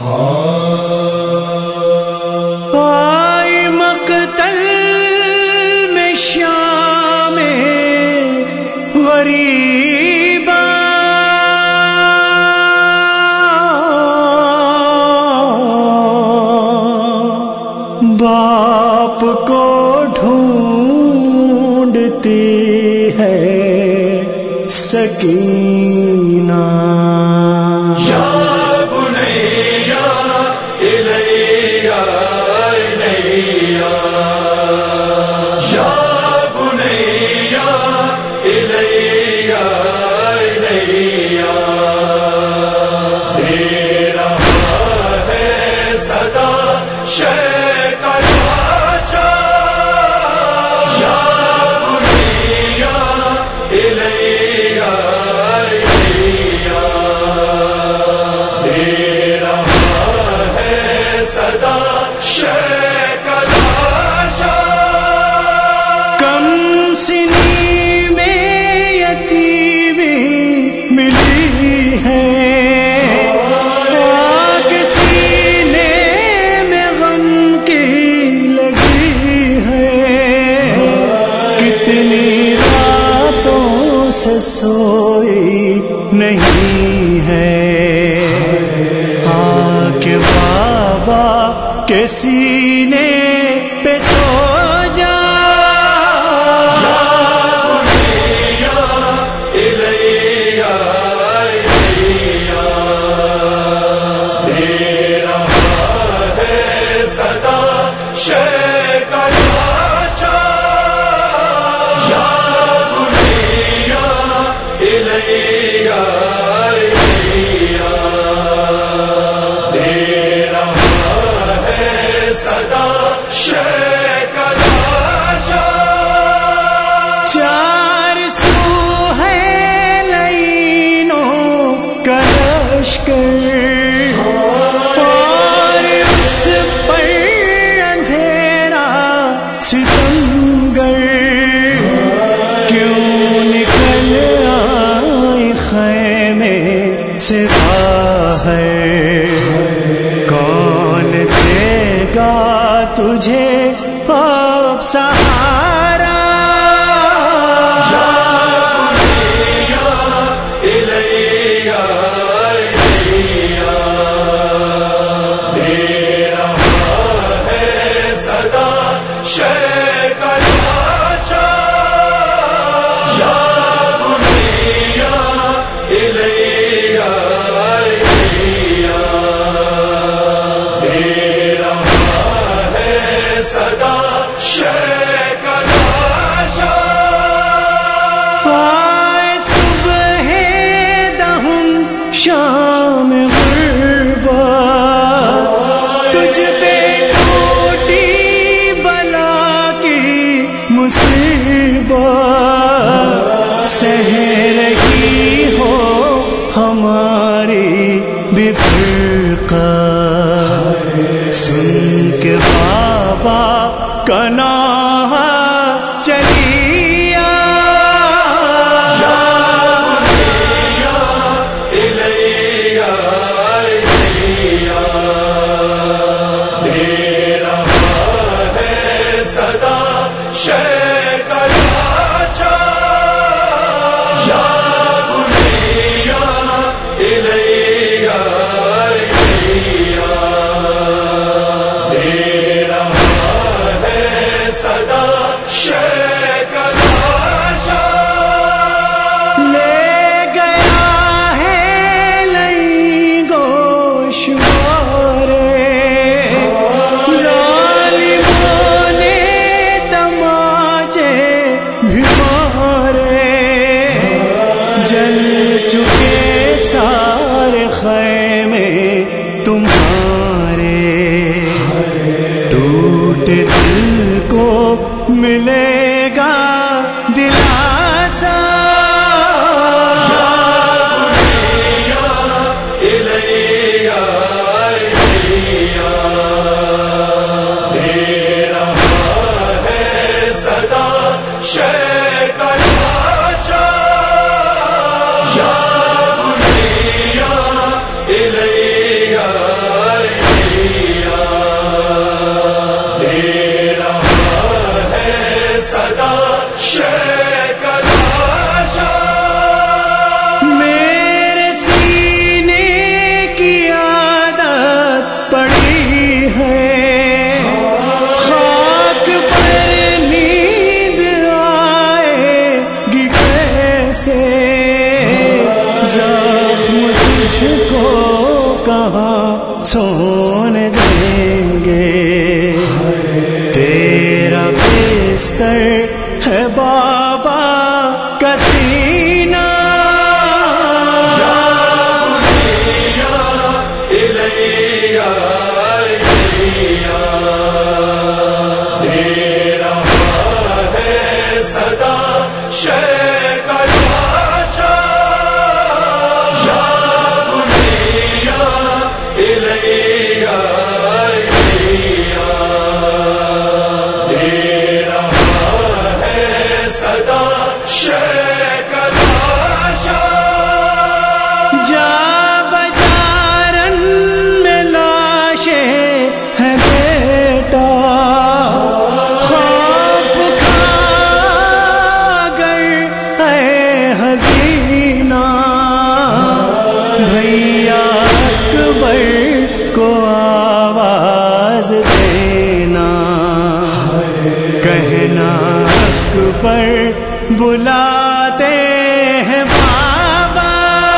آئی مقتل میں شام غریباں، باپ کو ڈھونڈتی ہے سکینہ، سوئی نہیں ہے آکے بابا کے سینے پہ سو جا، اور اس پر اندھیرا ستمگر، کیوں نکل آئی خیمے سے باہر، کون دے گا تجھے اب سہارا، شام غربت تجھ پہ ٹوٹی بلا کی مصیبت، سہ رہی ہو ہماری بھی فرقت، سن کے بابا کا نام چلی جل چکے سارے خیمے تمہارے، ٹوٹے دل کو ملے گا دلاسا، کہاں سونے دیں گے. تیرا بستر ہے بابا کا سینہ، کو آواز دینا، کہنا اکبر بلاتے ہیں بابا.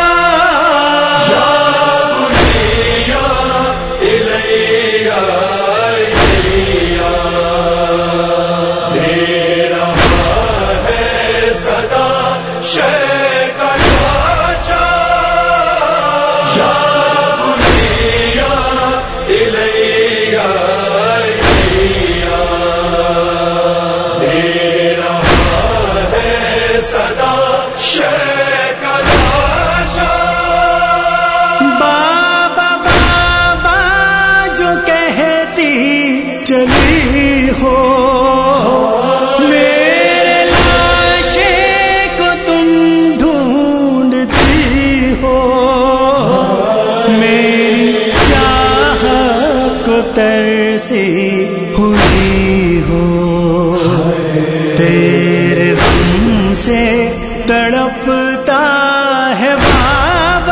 چلی ہو میرے لاشے کو تم ڈھونڈتی ہو، میری چاہت کو ترسی ہوئی ہو، تیرے غم سے تڑپتا ہے بابا.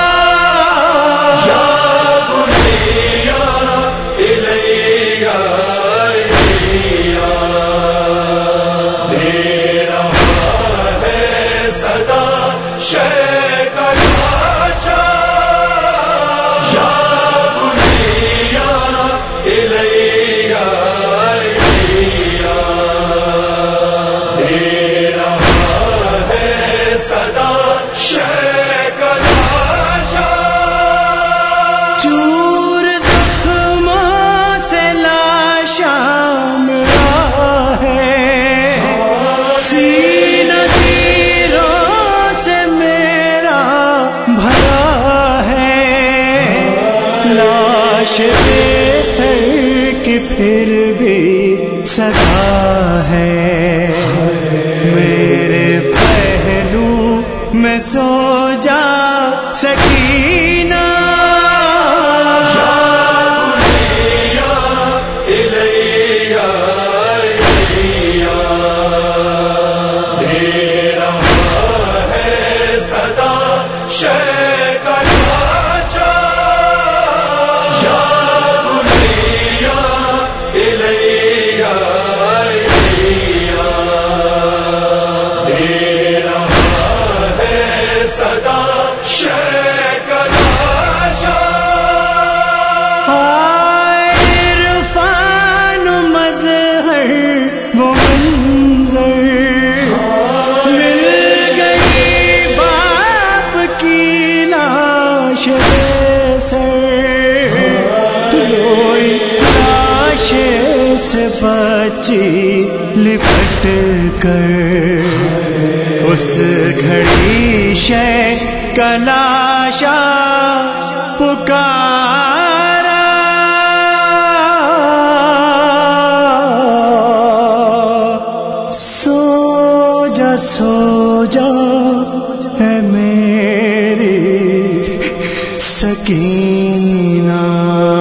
بے سر کی پھر بھی صدا ہے، میرے پہلو میں سو جا سکینہ. سے بچی لپٹ کر اس گھڑی شے کا لاشا پکارا، سو جا سو جا ہے میری سکینہ.